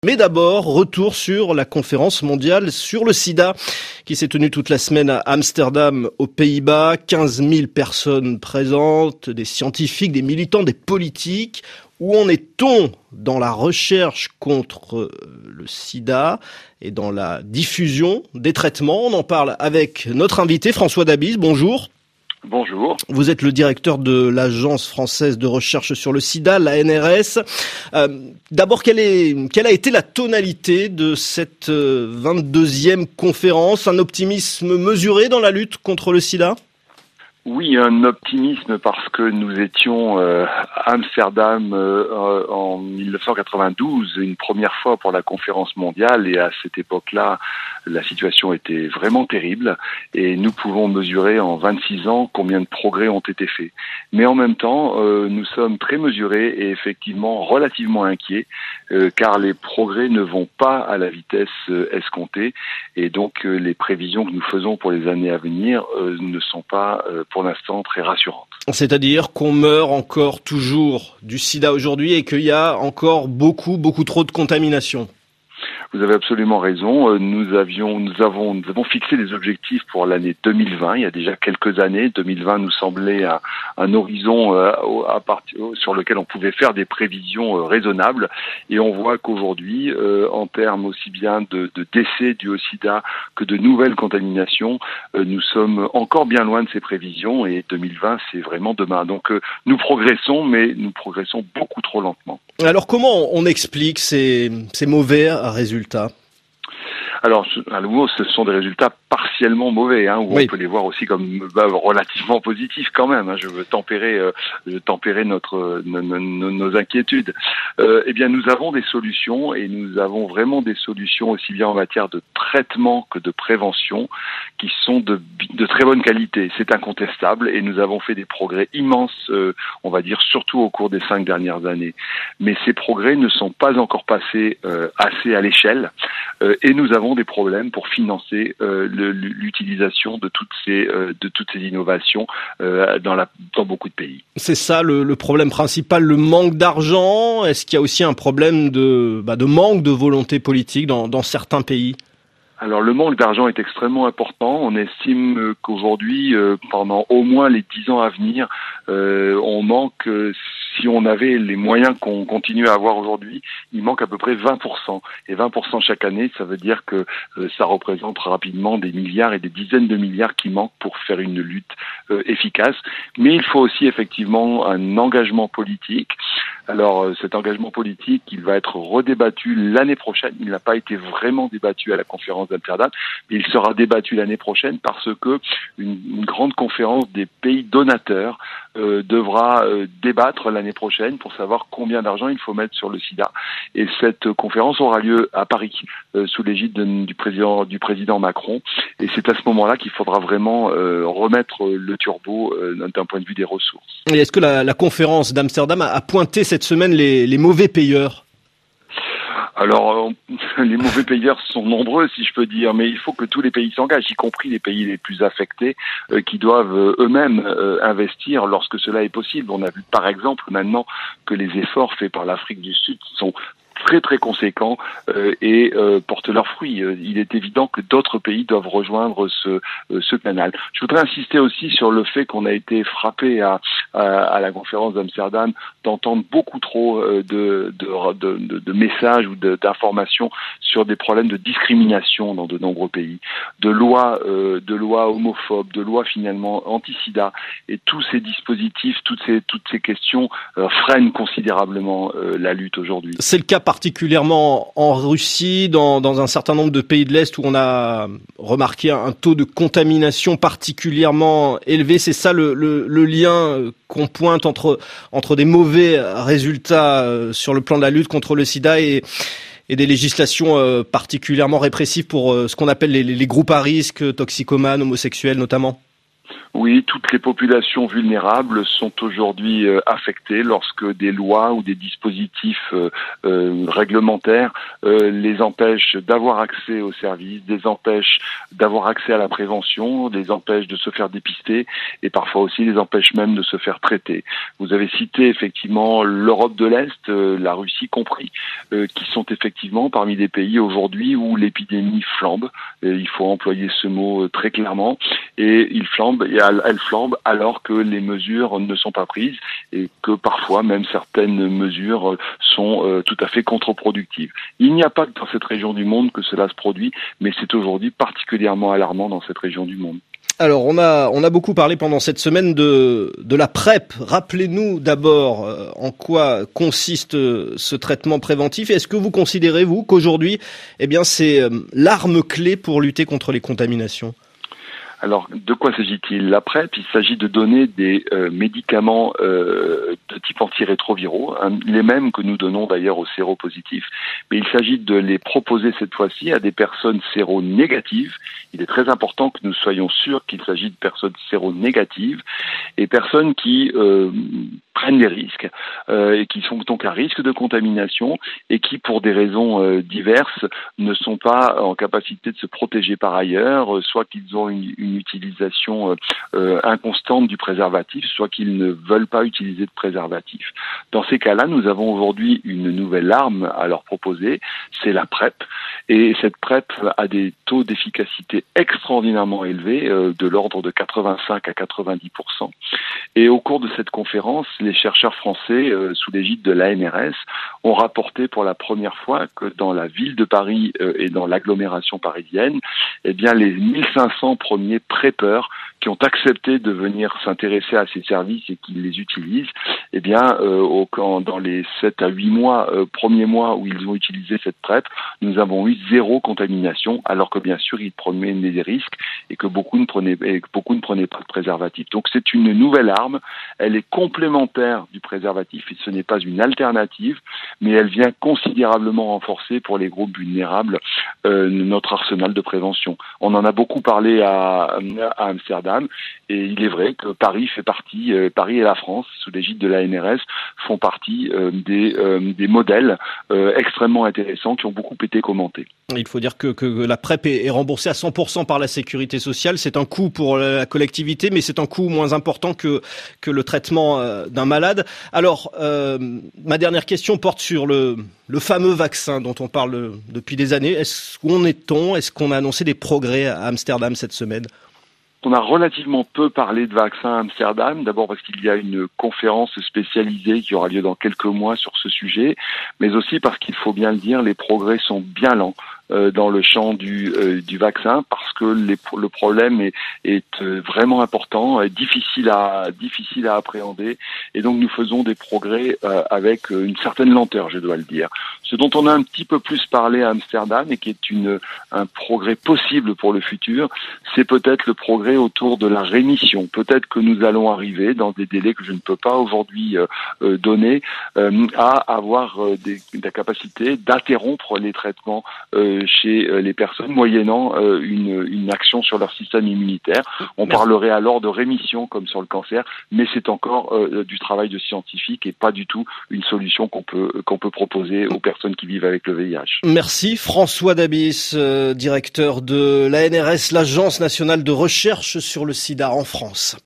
Mais d'abord, retour sur la conférence mondiale sur le sida qui s'est tenue toute la semaine à Amsterdam, aux Pays-Bas. 15 000 personnes présentes, des scientifiques, des militants, des politiques. Où en est-on dans la recherche contre le sida et dans la diffusion des traitements? On en parle avec notre invité François Dabize. Bonjour. Bonjour. Vous êtes le directeur de l'Agence française de recherche sur le sida, l'ANRS. D'abord, quelle a été la tonalité de cette 22e conférence? Un optimisme mesuré dans la lutte contre le sida? Oui, un optimisme parce que nous étions à Amsterdam en 1992, une première fois pour la conférence mondiale, et à cette époque-là, la situation était vraiment terrible et nous pouvons mesurer en 26 ans combien de progrès ont été faits. Mais en même temps, nous sommes très mesurés et effectivement relativement inquiets car les progrès ne vont pas à la vitesse escomptée et donc les prévisions que nous faisons pour les années à venir ne sont pas pour l'instant très rassurantes. C'est-à-dire qu'on meurt encore toujours du sida aujourd'hui et qu'il y a encore beaucoup trop de contamination. Vous avez absolument raison. Nous avons fixé des objectifs pour l'année 2020. Il y a déjà quelques années. 2020 nous semblait un horizon sur lequel on pouvait faire des prévisions raisonnables. Et on voit qu'aujourd'hui, en termes aussi bien de décès dus au sida que de nouvelles contaminations, nous sommes encore bien loin de ces prévisions. Et 2020, c'est vraiment demain. Donc nous progressons, mais nous progressons beaucoup trop lentement. Alors comment on explique ces mauvais résultats? Alors, à nouveau, ce sont des résultats partiellement mauvais, où oui. On peut les voir aussi comme relativement positifs quand même. Je veux tempérer nos inquiétudes. Eh bien, nous avons des solutions et nous avons vraiment des solutions aussi bien en matière de traitement que de prévention qui sont de très bonne qualité. C'est incontestable et nous avons fait des progrès immenses, on va dire surtout au cours des 5 dernières années. Mais ces progrès ne sont pas encore passés assez à l'échelle et nous avons des problèmes pour financer l'utilisation de toutes ces innovations dans beaucoup de pays. C'est ça le problème principal, le manque d'argent. Est-ce qu'il y a aussi un problème de manque de volonté politique dans certains pays? Alors le manque d'argent est extrêmement important. On estime qu'aujourd'hui, pendant au moins les 10 ans à venir, on manque, si on avait les moyens qu'on continue à avoir aujourd'hui, il manque à peu près 20%. Et 20% chaque année, ça veut dire que ça représente rapidement des milliards et des dizaines de milliards qui manquent pour faire une lutte efficace. Mais il faut aussi effectivement un engagement politique. Alors cet engagement politique, il va être redébattu l'année prochaine. Il n'a pas été vraiment débattu à la conférence d'Amsterdam, mais il sera débattu l'année prochaine parce que une grande conférence des pays donateurs devra débattre l'année prochaine pour savoir combien d'argent il faut mettre sur le sida. Et cette conférence aura lieu à Paris sous l'égide du président Macron. Et c'est à ce moment-là qu'il faudra vraiment remettre le turbo d'un point de vue des ressources. Et est-ce que la conférence d'Amsterdam a pointé cette semaine les mauvais payeurs? Alors, les mauvais payeurs sont nombreux, si je peux dire, mais il faut que tous les pays s'engagent, y compris les pays les plus affectés, qui doivent eux-mêmes investir lorsque cela est possible. On a vu, par exemple, maintenant que les efforts faits par l'Afrique du Sud sont très conséquents et portent leurs fruits. Il est évident que d'autres pays doivent rejoindre ce canal. Je voudrais insister aussi sur le fait qu'on a été frappé à la conférence d'Amsterdam d'entendre beaucoup trop de messages ou d'informations sur des problèmes de discrimination dans de nombreux pays, de lois homophobes, de lois finalement anti-sida, et tous ces dispositifs, toutes ces questions freinent considérablement la lutte aujourd'hui. C'est le cas particulièrement en Russie, dans un certain nombre de pays de l'Est où on a remarqué un taux de contamination particulièrement élevé. C'est ça le lien qu'on pointe entre des mauvais résultats sur le plan de la lutte contre le sida et des législations particulièrement répressives pour ce qu'on appelle les groupes à risque, toxicomanes, homosexuels notamment? Oui, toutes les populations vulnérables sont aujourd'hui affectées lorsque des lois ou des dispositifs réglementaires les empêchent d'avoir accès aux services, les empêchent d'avoir accès à la prévention, les empêchent de se faire dépister et parfois aussi les empêchent même de se faire traiter. Vous avez cité effectivement l'Europe de l'Est, la Russie compris, qui sont effectivement parmi les pays aujourd'hui où l'épidémie flambe. Il faut employer ce mot très clairement. Et elle flambe alors que les mesures ne sont pas prises et que parfois même certaines mesures sont tout à fait contre-productives. Il n'y a pas que dans cette région du monde que cela se produit, mais c'est aujourd'hui particulièrement alarmant dans cette région du monde. Alors, on a beaucoup parlé pendant cette semaine de la PrEP. Rappelez-nous d'abord en quoi consiste ce traitement préventif. Est-ce que vous considérez, vous, qu'aujourd'hui, c'est l'arme clé pour lutter contre les contaminations ? Alors, de quoi s'agit-il? La PrEP, il s'agit de donner des médicaments de type antirétroviraux, les mêmes que nous donnons d'ailleurs aux séropositifs, mais il s'agit de les proposer cette fois-ci à des personnes séronégatives. Il est très important que nous soyons sûrs qu'il s'agit de personnes séronégatives et personnes qui prennent des risques et qui sont donc à risque de contamination et qui, pour des raisons diverses, ne sont pas en capacité de se protéger par ailleurs, soit qu'ils ont une utilisation inconstante du préservatif, soit qu'ils ne veulent pas utiliser de préservatif. Dans ces cas-là, nous avons aujourd'hui une nouvelle arme à leur proposer, c'est la PrEP. Et cette PrEP a des taux d'efficacité extraordinairement élevés, de l'ordre de 85 à 90%. Et au cours de cette conférence, les chercheurs français, sous l'égide de l'ANRS, ont rapporté pour la première fois que dans la ville de Paris et dans l'agglomération parisienne, les 1500 premiers prépeurs qui ont accepté de venir s'intéresser à ces services et qui les utilisent, dans les 7 à 8 premiers mois où ils ont utilisé cette PrEP, nous avons eu 0 contamination, alors que bien sûr ils prenaient des risques et que beaucoup ne prenaient pas de préservatif. Donc c'est une nouvelle arme, elle est complémentaire du préservatif et ce n'est pas une alternative, mais elle vient considérablement renforcer pour les groupes vulnérables notre arsenal de prévention. On en a beaucoup parlé à Amsterdam et il est vrai que Paris et la France, sous l'égide de l'ANRS, font partie des modèles extrêmement intéressants qui ont beaucoup été commentés. Il faut dire que la PrEP est remboursée à 100% par la sécurité sociale. C'est un coût pour la collectivité, mais c'est un coût moins important que le traitement d'un malade. Alors, ma dernière question porte sur le fameux vaccin dont on parle depuis des années. Où en est-on ? Est-ce qu'on a annoncé des progrès à Amsterdam cette semaine ? On a relativement peu parlé de vaccins à Amsterdam, d'abord parce qu'il y a une conférence spécialisée qui aura lieu dans quelques mois sur ce sujet, mais aussi parce qu'il faut bien le dire, les progrès sont bien lents dans le champ du vaccin parce que le problème est vraiment important, difficile à appréhender et donc nous faisons des progrès avec une certaine lenteur, je dois le dire. Ce dont on a un petit peu plus parlé à Amsterdam et qui est un progrès possible pour le futur, c'est peut-être le progrès autour de la rémission. Peut-être que nous allons arriver dans des délais que je ne peux pas aujourd'hui donner à avoir la capacité d'interrompre les traitements chez les personnes moyennant une action sur leur système immunitaire. On parlerait alors de rémission comme sur le cancer, mais c'est encore du travail de scientifique et pas du tout une solution qu'on peut proposer aux personnes qui vivent avec le VIH. Merci François Dabis, directeur de l'ANRS, l'Agence nationale de recherche sur le sida en France.